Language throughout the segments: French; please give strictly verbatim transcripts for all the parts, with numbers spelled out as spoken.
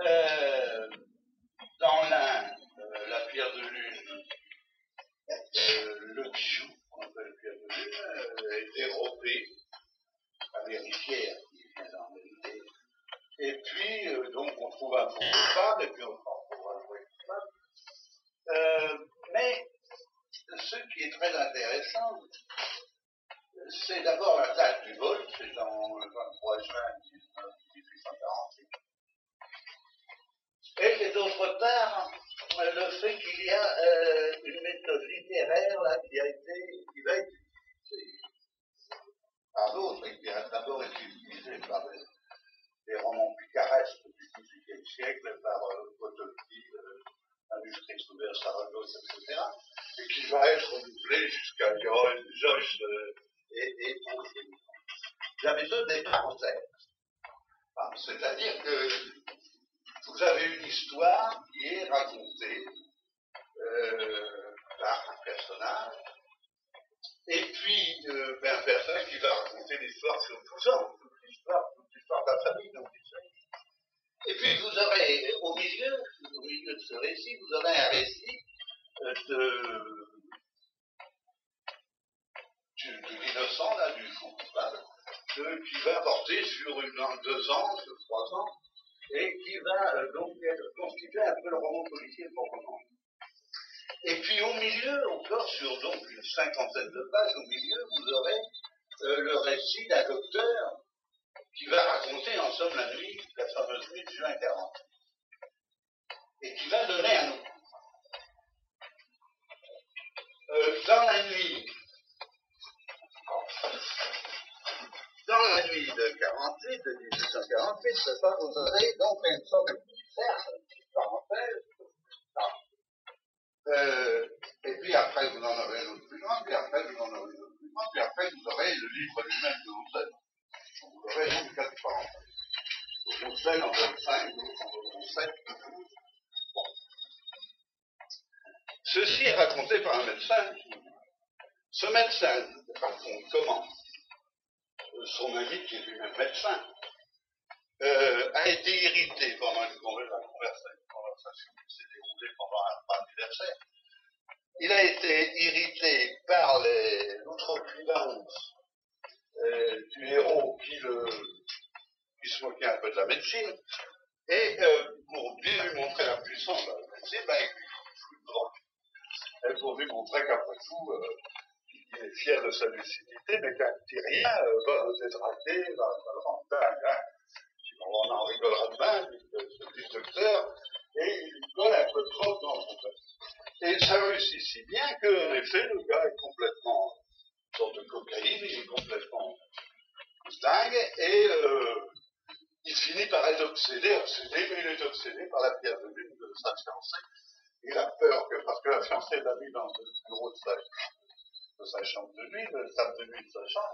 Euh, dans l'Inde, euh, la pierre de lune, euh, le bijou, qu'on appelle pierre de lune, euh, est dérobé à l'héritière qui vient d'en hériter. Et puis, euh, donc, on trouve un faux coupable, et puis on trouve un vrai coupable. Euh, mais ce qui est très intéressant, c'est d'abord la date du vol, c'est en le vingt-trois juin mille huit cent quarante-huit. Et d'autre part, le fait qu'il y a euh, une méthode littéraire là, qui a été, qui va être utilisée par d'autres, et qui a d'abord été utilisée par les, les romans picaresques du dix-huitième siècle, par euh, Potocki, euh, Manuscrit ouvert, Saragosse, et cetera, et qui va être renouvelée jusqu'à Joyce, Joyce euh, et, et, et la méthode des parenthèses. Enfin, c'est-à-dire que vous avez une histoire qui est racontée euh, par un personnage, et puis euh, ben, un personnage qui va raconter l'histoire sur douze ans, toute l'histoire, toute l'histoire de la famille. Donc, et puis vous aurez au milieu, au milieu de ce récit, vous aurez un récit euh, de, du, de l'innocent, là, du faux coupable, de, qui va porter sur une, deux ans, sur trois ans, et qui va euh, donc constituer un peu le roman policier proprement. Et puis au milieu, encore sur donc une cinquantaine de pages, au milieu, vous aurez euh, le récit d'un docteur qui va raconter en somme la nuit, la fameuse nuit de juin quarante, et qui va donner un nom. Euh, dans la nuit, dans la nuit de quarante-huit, de mille huit cent quarante-huit, c'est ça, vous aurez donc une sorte de petite cercle, une petite parenthèse. Euh, et puis après, vous en aurez une autre plus grande, puis après, vous en aurez une autre plus grande, puis après, vous aurez le livre lui-même de Houssel. Vous aurez donc quatre parenthèses. Houssel en vingt-cinq, d'autres en vingt-sept, douze. Bon. Ceci est raconté par un médecin. Ce médecin raconte comment son ami, qui est lui-même médecin, euh, a été irrité pendant une conversation qui s'est déroulée pendant un repas anniversaire. Il a été irrité par les, l'outrecuidance euh, du héros qui, le, qui se moquait un peu de la médecine, et euh, pour bien lui montrer la puissance de la médecine, ben, il fout une drogue. Et pour lui montrer qu'après tout, euh, il est fier de sa lucidité, mais qu'un petit rien euh, va le détraquer, va, va le rendre dingue. Hein. On en rigolera demain, ce petit docteur, et il lui colle un peu trop dans son tête. Et ça réussit si bien qu'en effet, le gars est complètement une sorte de cocaïne, il est complètement dingue, et euh, il finit par être obsédé, obsédé, mais il est obsédé par la pierre de lune de sa fiancée. Il a peur que, parce que la fiancée l'a mis dans le bureau de sa, de sa chambre de nuit, de la table de nuit de sa chambre,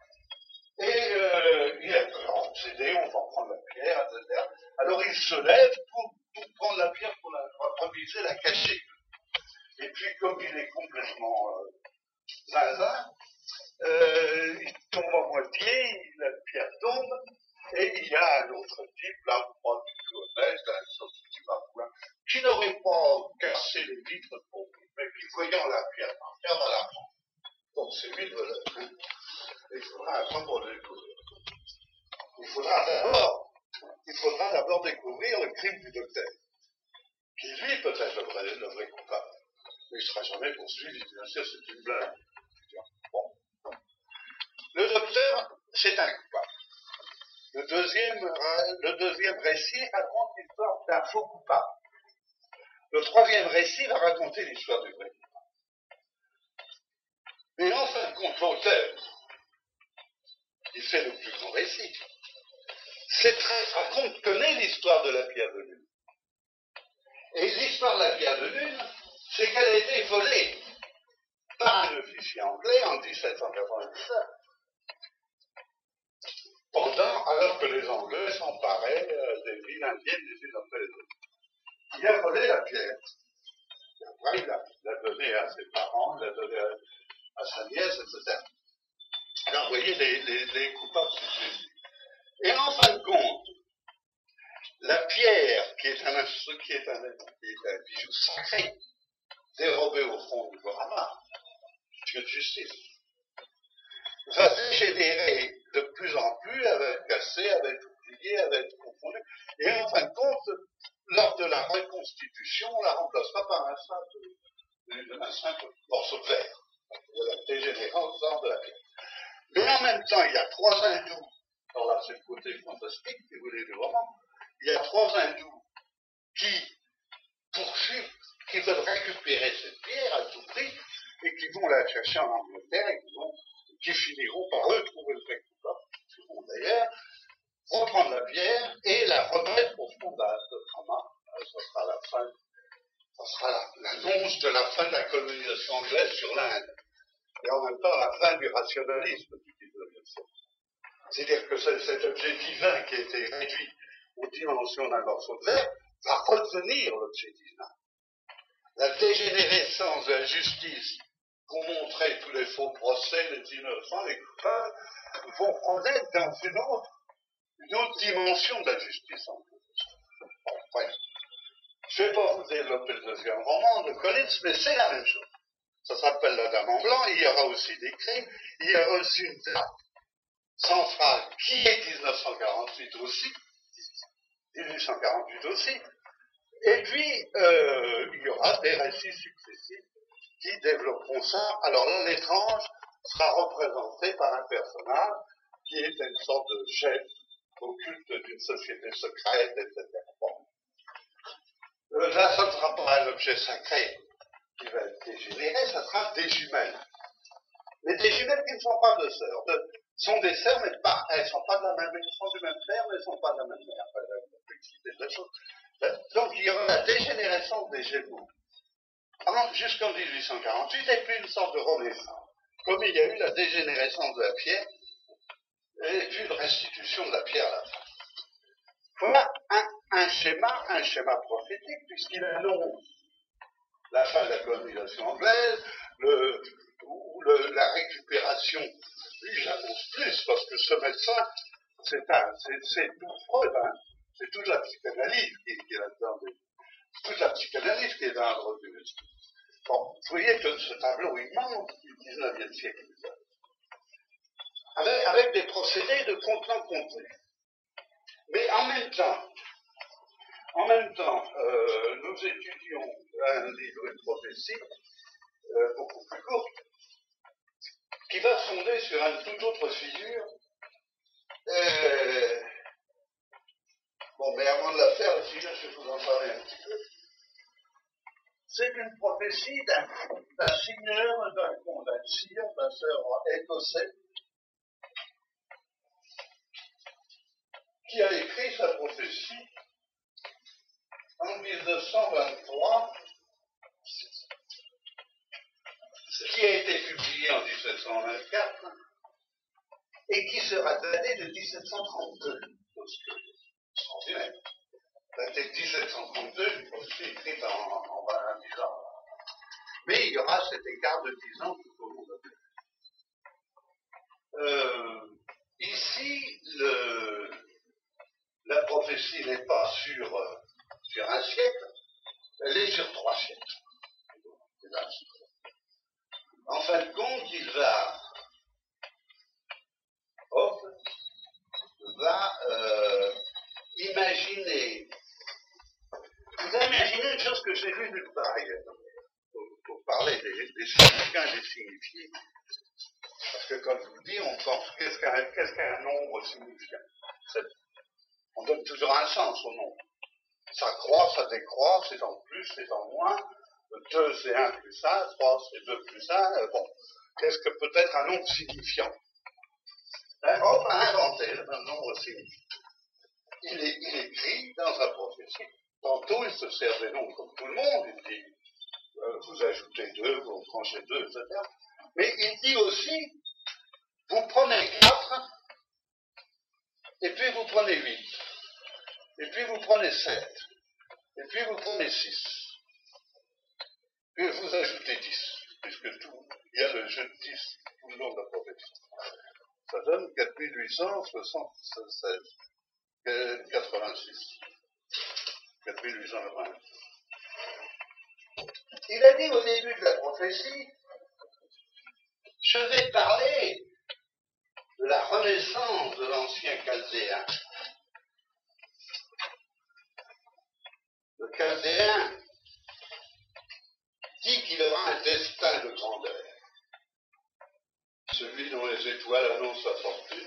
et euh, il est obsédé, on va prendre la pierre, et cetera. Alors il se lève pour, pour prendre la pierre, pour la reviser, la cacher. Et puis comme il est complètement euh, zinzin, euh, il tombe à moitié, la pierre tombe, et il y a un autre type, là, pas du tout honnête, un sorte de type à qui n'aurait pas cassé les vitres pour lui, mais qui, voyant la pierre par terre, va la prendre. Donc c'est lui le voleur. Hein. Il faudra un temps pour le découvrir. Il faudra d'abord, il faudra d'abord découvrir le crime du docteur, qui lui peut être le vrai, le vrai coupable. Mais il ne sera jamais poursuivi, bien sûr, c'est une blague. Bon. Le docteur, c'est un coupable. Le deuxième, le deuxième récit raconte l'histoire d'un faux coupable. Le troisième récit va raconter l'histoire du vrai coupable. Mais en fin de compte, l'auteur, qui fait le plus grand récit, c'est très, raconte, connaît l'histoire de la pierre de lune. Et l'histoire de la pierre de lune, c'est qu'elle a été volée par un officier anglais en dix-sept cent quatre-vingt-dix-sept. Pendant, alors que les Anglais s'emparaient euh, des villes indiennes les unes après les autres. Il a volé la pierre. Et après, il l'a, l'a donnée à ses parents, il l'a donnée à, à sa nièce, et cetera. Alors, vous voyez, les, les, les coupables successifs. Et en fin de compte, la pierre, qui est un, instru- qui est un, qui est un bijou sacré, dérobé au fond du Gorama, Dieu de justice, va dégénérer de plus en plus, avec cassé, avec oublié, avec confondu, et en fin de compte, lors de la reconstitution, on la remplacera par un simple, un simple morceau de verre, de la dégénérance de la pierre. Mais en même temps, il y a trois hindous, alors là c'est le côté fantastique, si vous voulez, du roman, il y a trois hindous qui poursuivent, qui veulent récupérer cette pierre à tout prix, et qui vont la chercher en Angleterre, et qui, vont, qui finiront par eux trouver le vrai coupable, qui vont d'ailleurs reprendre la pierre et la remettre au fond de Brahma. Ce sera la fin, ce sera l'annonce de la fin de la colonisation anglaise sur l'Inde, et en même temps la fin du rationalisme du dix-neuvième siècle. C'est-à-dire que cet objet divin qui a été réduit aux dimensions d'un morceau de verre va redevenir l'objet divin. La dégénérescence de la justice qu'ont montré tous les faux procès, les innocents, les coupables, vont renaître dans une autre, une autre dimension de la justice en plus. Bon, bref. Je ne vais pas vous développer le deuxième roman de Collins, mais c'est la même chose. Ça s'appelle La Dame en blanc, il y aura aussi des crimes, il y aura aussi une date centrale qui est dix-neuf cent quarante-huit aussi, dix-huit cent quarante-huit aussi, et puis euh, il y aura des récits successifs qui développeront ça. Alors là, l'étrange sera représenté par un personnage qui est une sorte de chef occulte d'une société secrète, et cetera. Bon. Euh, là, ça ne sera pas un objet sacré qui va être dégénéré, ça sera des jumelles. Mais des jumelles qui ne sont pas de sœurs, de, sont des sœurs, mais pas, elles ne sont pas de la même, elles sont du même père, mais elles ne sont pas de la même mère. Enfin, la complexité de la chose. Donc il y aura la dégénérescence des Gémeaux jusqu'en dix-huit cent quarante-huit, et puis une sorte de renaissance. Comme il y a eu la dégénérescence de la pierre, et puis une restitution de la pierre à la fin. Voilà un, un schéma, un schéma prophétique, puisqu'il annonce la fin de la colonisation anglaise, le, ou le, la récupération. Lui, j'annonce plus, parce que ce médecin, c'est un, c'est, c'est tout Freud, hein. C'est toute la psychanalyse qui, qui est là-dedans, toute la psychanalyse qui est dans le revue. Bon, vous voyez que ce tableau immense du dix-neuvième siècle, avec, avec des procédés de contenant-contenu. Mais en même temps, en même temps, euh, nous étudions un livre, une prophétie, euh, beaucoup plus courte, qui va se fonder sur une toute autre figure. Euh, bon, mais avant de la faire, la figure, je vais vous en parler un petit peu. C'est une prophétie d'un, d'un seigneur, d'un, d'un sire, d'un sœur écossais, qui a écrit sa prophétie en dix-neuf cent vingt-trois, ce qui a été publié en dix-sept cent vingt-quatre, et qui sera daté de dix-sept cent trente-deux. Extraordinaire. Daté de dix-sept cent trente-deux, une prophétie écrite en, en vingt ans. Mais il y aura cet écart de dix ans tout au long de la vie. Euh, ici, le, la prophétie n'est pas sur, euh, sur un siècle, elle est sur trois siècles. En fin de compte, il va, hop, va euh, imaginer, vous imaginez une chose que j'ai vue nulle part ailleurs, pour, pour parler des, des significants et des signifiés. Parce que quand je vous dis, on pense, qu'est-ce qu'un, qu'est-ce qu'un nombre signifiant? C'est, on donne toujours un sens au nombre. Ça croît, ça décroît, c'est en plus, c'est en moins. deux c'est un plus un, trois c'est deux plus un. Bon, qu'est-ce que peut être un nombre signifiant? Ben, on a inventé un nombre signifiant. Il, est, il écrit dans sa prophétie. Tantôt, il se sert des nombres comme tout le monde. Il dit, euh, vous ajoutez deux, vous tranchez deux, et cetera. Mais il dit aussi, vous prenez quatre, et puis vous prenez huit, et puis vous prenez sept, et puis vous prenez six, puis vous ajoutez dix, puisque tout, il y a le jeu de dix tout le long de la prophétie. Ça donne quatre mille huit cent soixante-seize, quatre-vingt-six. mille huit cent quatre-vingt. Il a dit au début de la prophétie, je vais parler de la renaissance de l'ancien Chaldéen. Le Chaldéen dit qu'il aura un destin de grandeur, celui dont les étoiles annoncent sa fortune.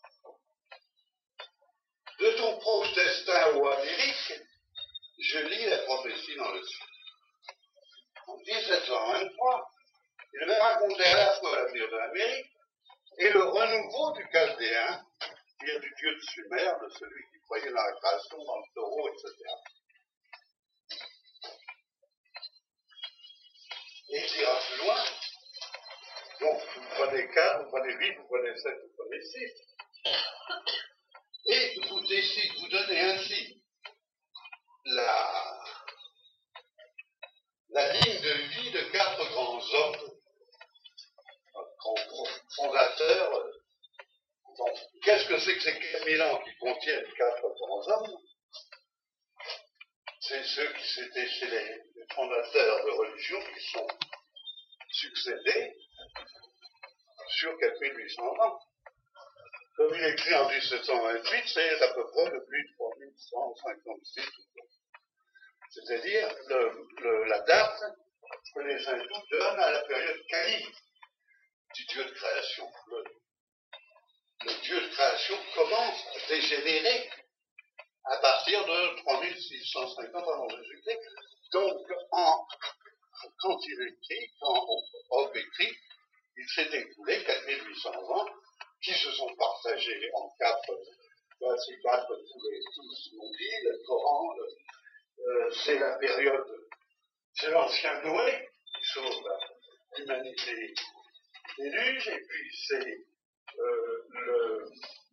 De ton proche destin ô Amérique, je lis la prophétie dans le ciel. En dix-sept cent vingt-trois, il avait raconté à la fois l'avenir de l'Amérique et le renouveau du Chaldéen, c'est-à-dire du dieu de Sumer, de celui qui croyait dans la création, dans le taureau, et cetera. Et il ira plus loin. Donc, vous prenez quatre, vous prenez huit, vous prenez sept, vous prenez six. Et vous décidez, vous donnez ainsi la, la ligne de vie de quatre grands hommes, grands fondateurs. Donc, qu'est-ce que c'est que ces quatre mille ans qui contiennent quatre grands hommes? C'est ceux qui s'étaient chez les, les fondateurs de religions qui sont succédés sur quatre mille huit cents ans. Comme il est écrit en dix-sept cent vingt-huit, c'est à peu près depuis trois mille cent cinquante-six. C'est-à-dire le, le, la date que les hindous donnent à la période Kali, du dieu de création. Le, le dieu de création commence à dégénérer à partir de trois mille six cent cinquante avant Jésus-Christ. Donc, en, quand il écrit, quand Hobbes écrit, il s'est écoulé quatre mille huit cents ans qui se sont partagés en quatre, là c'est quatre, tous les tous l'ont dit, le Coran, le, euh, c'est la période, c'est l'ancien Noé qui sauve l'humanité du déluge, et puis c'est euh, le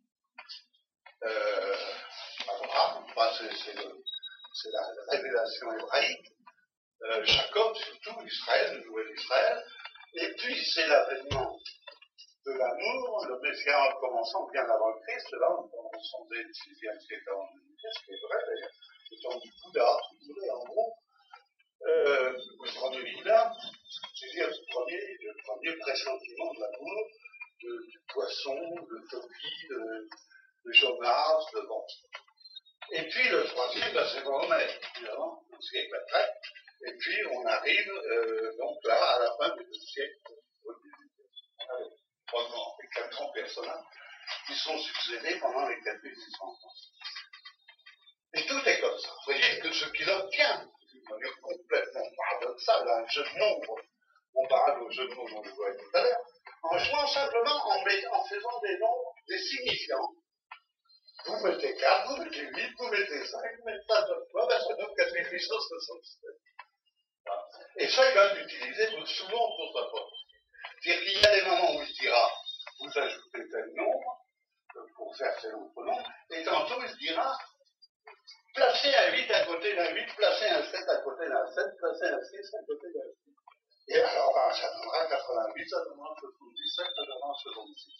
euh, Abraham, enfin, c'est, c'est, le, c'est la révélation hébraïque, euh, Jacob surtout, Israël, le nouvel Israël, et puis c'est l'avènement de l'amour, le Messie en commençant bien avant le Christ, là on commence dès le sixième siècle avant Jésus-Christ, ce qui est vrai d'ailleurs, le temps du Bouddha, si vous voulez, en gros, euh, le premier Bouddha, c'est-à-dire le premier, le premier pressentiment de l'amour, de, du poisson, de Topi, de, de Jonas, de bon. Et puis le troisième, ben, c'est Mahomet, évidemment, un siècle après, et puis on arrive euh, donc là à la fin du siècle au début avec trois grands et quatre grands personnages qui sont succédés pendant les quatre mille six cents ans. Et tout est comme ça. Vous voyez que ce qu'il obtient, d'une manière complètement paradoxale, un jeu de nombres, comparable au jeu de mots dont je voyais tout à l'heure, en jouant simplement en, met, en faisant des nombres, des signifiants. Vous mettez quatre, vous mettez huit, vous mettez cinq, vous mettez ça deux fois, ben ça donne quatre mille huit cent soixante-sept. Voilà. Et ça, il va l'utiliser souvent pour sa propre. C'est-à-dire qu'il y a des moments où il dira, vous ajoutez tel nombre, pour faire tel autre nombre, et tantôt il dira, placez un huit à côté d'un huit, placez un sept à côté d'un sept, placez un six à côté d'un six. Et alors, ben, ça donnera quatre-vingt-huit, ça donnera soixante-dix-sept, ça donnera soixante-six.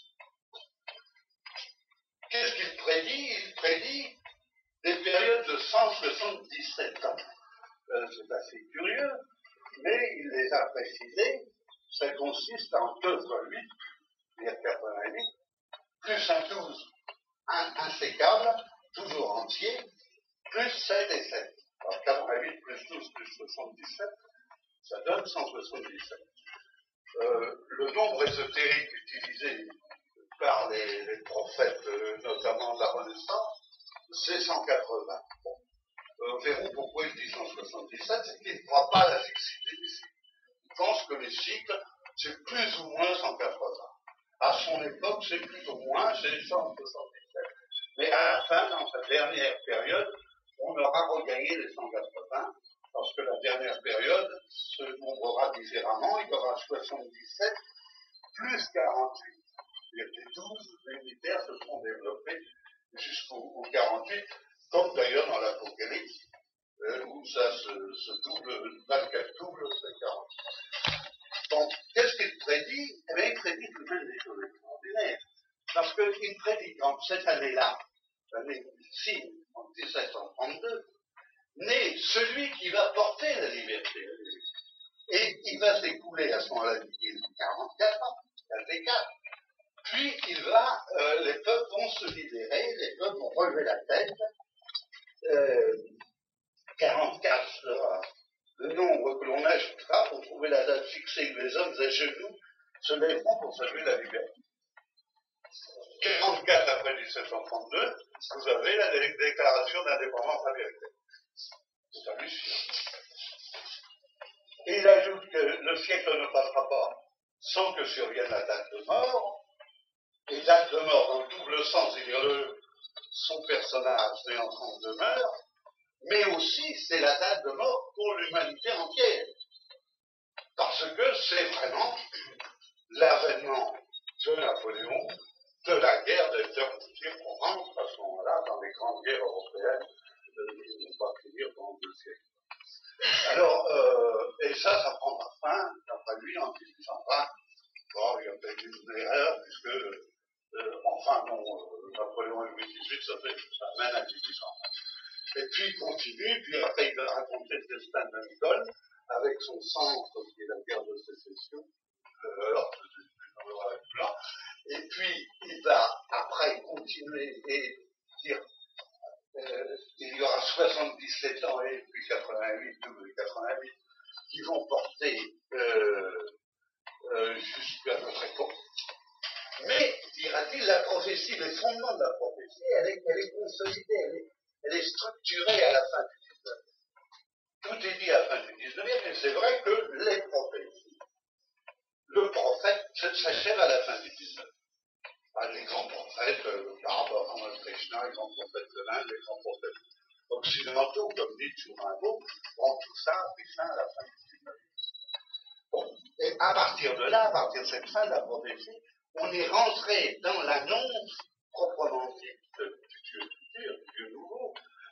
Qu'est-ce qu'il prédit? Il prédit des périodes de cent soixante-dix-sept ans. Euh, c'est assez curieux, mais il les a précisés. Ça consiste en deux fois huit, c'est-à-dire quatre-vingt-huit, plus un douze un, insécable, toujours entier, plus sept et sept. Alors quatre-vingt-huit plus douze plus soixante-dix-sept, ça donne cent soixante-dix-sept. Euh, le nombre ésotérique utilisé par les, les prophètes, euh, notamment de la Renaissance, c'est cent quatre-vingts. Bon. Euh, verrons pourquoi il dit cent soixante-dix-sept, c'est qu'il ne croit pas à la fixité des cycles. Il pense que les cycles, c'est plus ou moins cent quatre-vingts. À son époque, c'est plus ou moins, c'est cent soixante-dix-sept. Mais à la fin, dans sa dernière période, on aura regagné les cent quatre-vingts, parce que la dernière période se nombrera différemment, il y aura soixante-dix-sept plus quarante-huit. Les douze unitaires se seront développés jusqu'au quarante-huit, comme d'ailleurs dans l'Apocalypse, euh, où ça se, se double, vingt-quatre double, c'est quarante. Donc, qu'est-ce qu'il prédit? Eh bien, il prédit tout de même des choses extraordinaires. Parce qu'il prédit qu'en cette année-là, l'année signe, en dix-sept cent trente-deux, naît celui qui va porter la liberté. Et il va s'écouler à ce moment-là, dit-il, quarante-quatre ans, quarante-quatre. Puis il va, euh, les peuples vont se libérer, les peuples vont relever la tête. Euh, quarante-quatre sera le nombre que l'on ajoutera pour trouver la date fixée où les hommes à genoux se lèveront pour saluer la liberté. quarante-quatre après dix-sept cent trente-deux, vous avez la dé- déclaration d'indépendance américaine. C'est hallucinant. Et il ajoute que le siècle ne passera pas sans que survienne la date de mort. Et date de mort dans le double sens, il y a le, son personnage né en trente-deux meurt, mais aussi c'est la date de mort pour l'humanité entière. Parce que c'est vraiment l'avènement de Napoléon, de la guerre des terres qu'on rentre à ce moment-là dans les grandes guerres européennes qui vont pas finir pendant deux siècles. Alors, euh, et ça, ça prendra fin, d'après lui, en dix-huit cent vingt. Bon, il y a peut-être une erreur, puisque, euh, enfin, bon, euh, Napoléon et Louis dix-huit, ça, fait, ça mène à dix-huit cent vingt. Et puis il continue, puis après il va raconter le destin de Lincoln, avec son centre, qui est la guerre de sécession, euh, alors, là. Et puis il va après continuer et dire euh, il y aura soixante-dix-sept ans et puis quatre-vingt-huit, double quatre-vingt-huit, qui vont porter euh, euh, jusqu'à notre époque. Mais, dira-t-il, la prophétie, les fondements de la prophétie, elle est, elle est consolidée, elle est, elle est structurée à la fin du dix-neuvième. Tout est dit à la fin du dix-neuvième, mais c'est vrai que les prophéties, le prophète s'achève à la fin du dix-neuvième. Les grands prophètes, euh, Barbara, Krishna, les grands prophètes de l'Inde, les grands prophètes occidentaux, comme dit Rimbaud, ont tout ça pris fin à la fin du dix-neuvième. Bon, et à partir de là, à partir de cette fin de la prophétie, on est rentré dans l'annonce proprement dite du Dieu futur, du Dieu nouveau,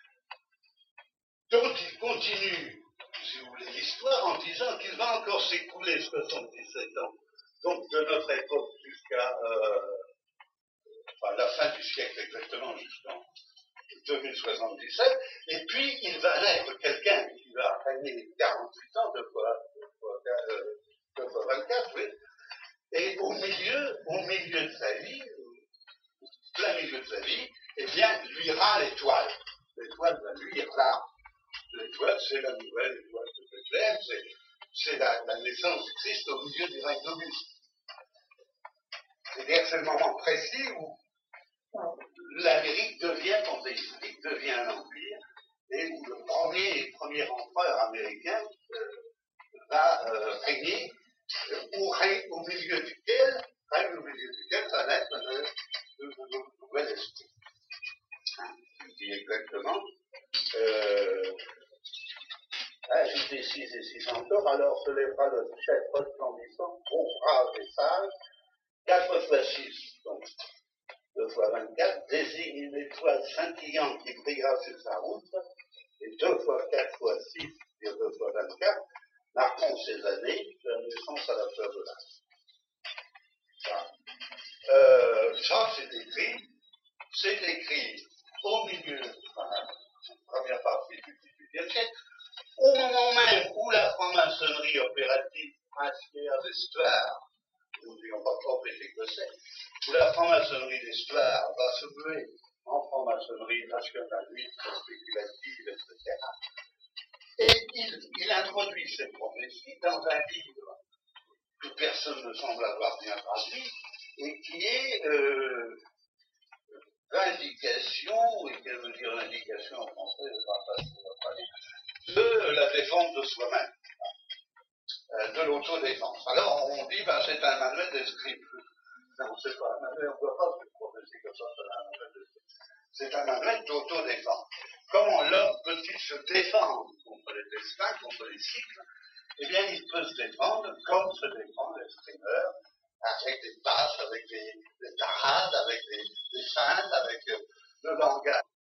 dont il continue, si vous voulez, l'histoire en disant qu'il va encore s'écouler soixante-dix-sept ans, donc de notre époque jusqu'à euh, enfin, la fin du siècle exactement, jusqu'en deux mille soixante-dix-sept, et puis il va naître quelqu'un qui va régner quarante-huit ans, deux fois, deux fois, euh, deux fois vingt-quatre, oui, et au milieu, au milieu de sa vie, plein milieu de sa vie, eh bien, luira l'étoile. L'étoile va luire là. L'étoile, c'est la nouvelle étoile de Bethléem, c'est, c'est la, la naissance du Christ au milieu du règne d'Auguste. C'est-à-dire que c'est le moment précis où l'Amérique devient panthéistique, devient un empire, et où le premier, premier empereur américain euh, va euh, régner, au, règne, au milieu duquel, règne au milieu duquel va naître le, le, le nouvel esprit. Hein, je dis exactement. Euh, Agité six et six encore, alors se lèvera le chef resplendissant, bronzera et sage, quatre fois six, donc deux fois vingt-quatre, désigne une étoile scintillante qui brillera sur sa route, et deux fois quatre fois six, c'est-à-dire deux fois vingt-quatre, marquons ces années de la naissance à la fleur de l'âge. Ça, euh, ça c'est écrit, c'est écrit au milieu, enfin, première partie du dix-huitième siècle, au moment même où la franc-maçonnerie opérative princière d'Histoire, nous n'ayons pas compris que c'est, où la franc-maçonnerie d'Histoire va se muer en franc-maçonnerie nationaliste, spéculative, et cetera. Et il, il introduit cette prophétie dans un livre que personne ne semble avoir bien traduit, et qui est euh, l'indication, et quelle veut dire l'indication en français, je ne sais pas si on va traduire, de la défense de soi-même, euh, de l'autodéfense. Alors on dit, ben, c'est un manuel des scribes. Non, c'est pas un manuel, on ne voit pas cette prophétie comme ça, c'est un manuel des scribes. C'est un manuel d'autodéfense. Comment l'homme peut-il se défendre contre les destins, contre les cycles? Eh bien, il peut se défendre comme se défendent les scrimeurs, avec des passes, avec des, des tarades, avec des, des feintes, avec euh, le langage.